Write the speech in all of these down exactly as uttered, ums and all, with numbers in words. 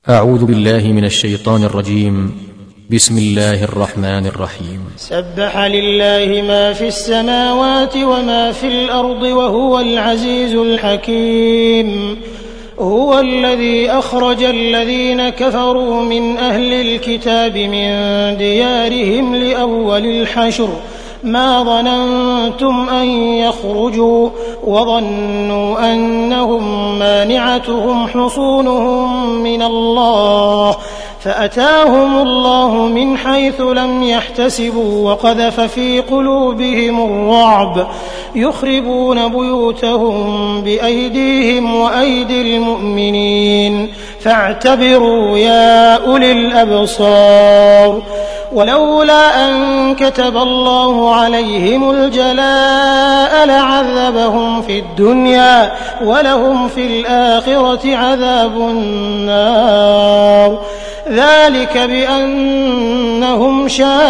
أعوذ بالله من الشيطان الرجيم. بسم الله الرحمن الرحيم. سبح لله ما في السماوات وما في الأرض وهو العزيز الحكيم. هو الذي أخرج الذين كفروا من أهل الكتاب من ديارهم لأول الحشر ما ظننتم أن يخرجوا وظنوا أنهم مانعتهم حصونهم من الله فأتاهم الله من حيث لم يحتسبوا وقذف في قلوبهم الرعب يخربون بيوتهم بأيديهم وأيدي المؤمنين فاعتبروا يا أولي الأبصار. ولولا أن كتب الله عليهم الجلاء لعذبهم في الدنيا ولهم في الآخرة عذاب النار ذلك بأنهم شاقوا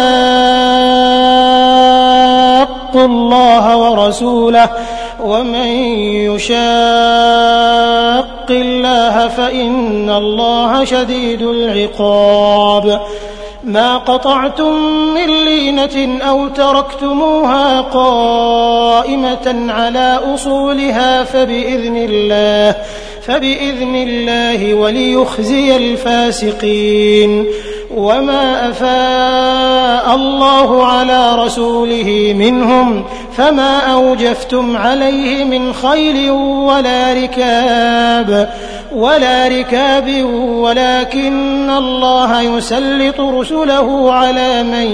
الله ورسوله ومن يشاق الله فإن الله شديد العقاب. ما قطعتم من لينة أو تركتموها قائمة على أصولها فبإذن الله فبإذن الله وليخزي الفاسقين. وما أفاء الله على رسوله منهم فما أوجفتم عليه من خيل ولا ركاب ولا ركاب ولكن الله يسلط رسله على من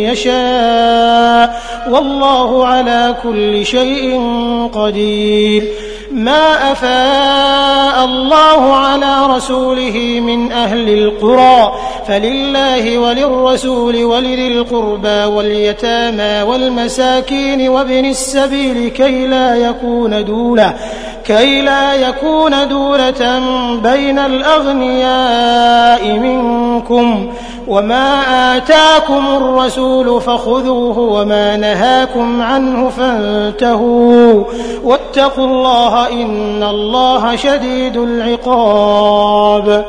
يشاء والله على كل شيء قدير. ما أفاء الله على رسوله من أهل القرى فلله وللرسول ولذي القربى واليتامى والمساكين وابن السبيل كي لا يكون دولة كي لا يكون دولة بين الأغنياء منكم. وما آتاكم الرسول فخذوه وما نهاكم عنه فانتهوا واتقوا الله إن الله شديد العقاب.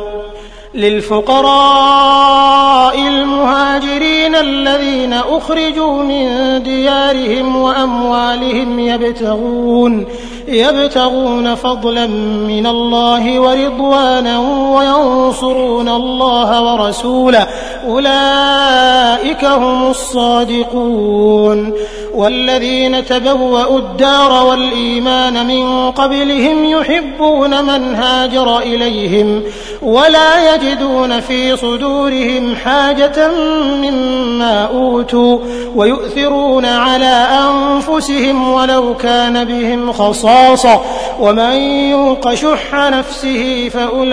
للفقراء المهاجرين الذين أخرجوا من ديارهم وأموالهم يبتغون يبتغون فضلا من الله ورضوانا وينصرون الله ورسوله أولئك هم الصادقون. والذين تبوأوا الدار والإيمان من قبلهم يحبون من هاجر إليهم ولا يجدون في صدورهم حاجة مما أوتوا ويؤثرون على أنفسهم ولو كان بهم خصاصة ومن يوق شح نفسه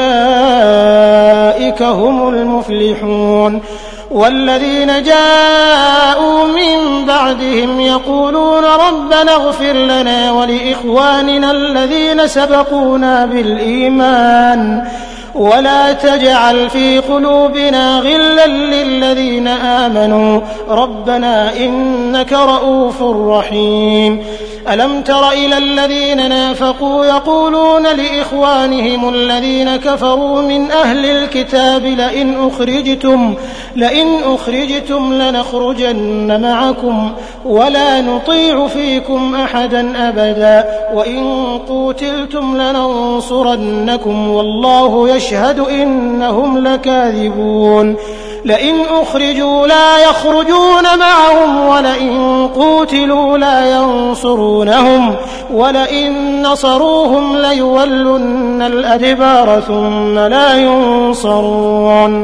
فأولئك هم المفلحون. والذين جاءوا من بعدهم يقولون ربنا اغفر لنا ولإخواننا الذين سبقونا بالإيمان ولا تجعل في قلوبنا غلا للذين آمنوا ربنا إنك رؤوف رحيم. ألم تر إلى الذين نافقوا يقولون لإخوانهم الذين كفروا من أهل الكتاب لئن أخرجتم لئن أخرجتم لنخرجن معكم ولا نطيع فيكم أحدا أبدا وإن قوتلتم لننصرنكم والله يشهد إنهم لكاذبون. لئن أخرجوا لا يخرجون معهم ولئن قوتلوا لا ينصرونهم ولئن نصروهم ليولن الأدبار ثم لا ينصرون.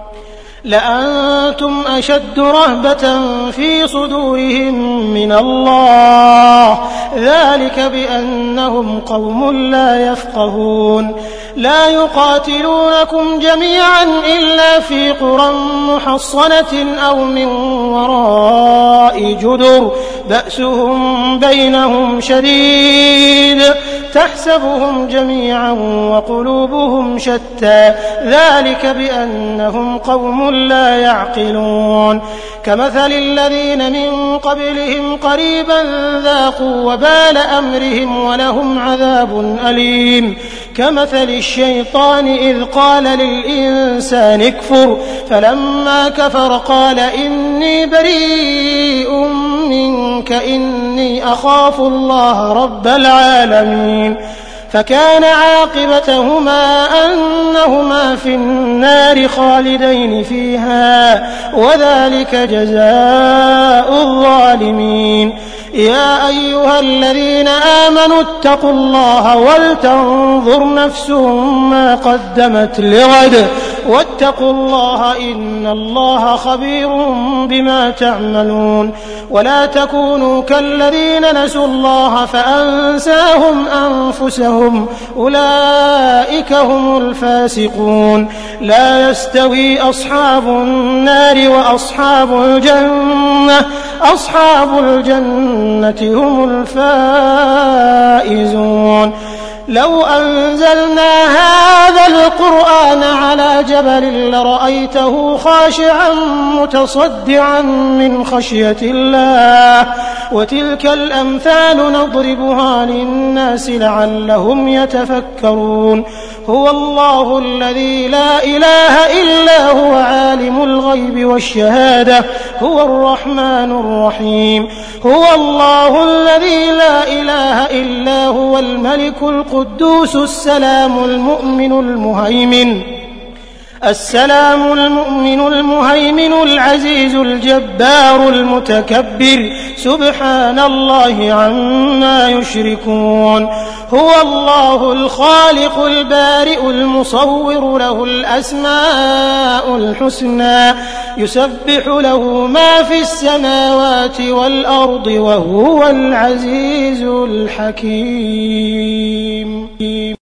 لأنتم أشد رهبة في صدورهم من الله ذلك بأنهم قوم لا يفقهون. لا يقاتلونكم جميعا إلا في قرى محصنة أو من وراء جدر بأسهم بينهم شديد تحسبهم جميعا وقلوبهم شتى ذلك بأنهم قوم لا يعقلون. كمثل الذين من قبلهم قريبا ذاقوا وبال أمرهم ولهم عذاب أليم. كمثل الشيطان إذ قال للإنسان اكفر فلما كفر قال إني بريء منك إني أخاف الله رب العالمين فكان عاقبتهما أنهما في النار خالدين فيها وذلك جزاء الظالمين. يا أيها الذين آمنوا اتقوا الله ولتنظر نفس ما قدمت لغد واتقوا الله إن الله خبير بما تعملون. ولا تكونوا كالذين نسوا الله فأنساهم أنفسهم أولئك هم الفاسقون. لا يستوي أصحاب النار وأصحاب الجنة أصحاب الجنة هم الفائزون. لو أنزلنا هذا القرآن على جبل لرأيته خاشعا متصدعا من خشية الله وتلك الأمثال نضربها للناس لعلهم يتفكرون. هو الله الذي لا إله إلا هو عالم الغيب والشهادة هو الرحمن الرحيم. هو الله الذي لا إله إلا هو الملك القدوس السلام المؤمن المهيمن السلام المؤمن المهيمن العزيز الجبار المتكبر سبحان الله عما يشركون. هو الله الخالق البارئ المصور له الأسماء الحسنى يسبح له ما في السماوات والأرض وهو العزيز الحكيم.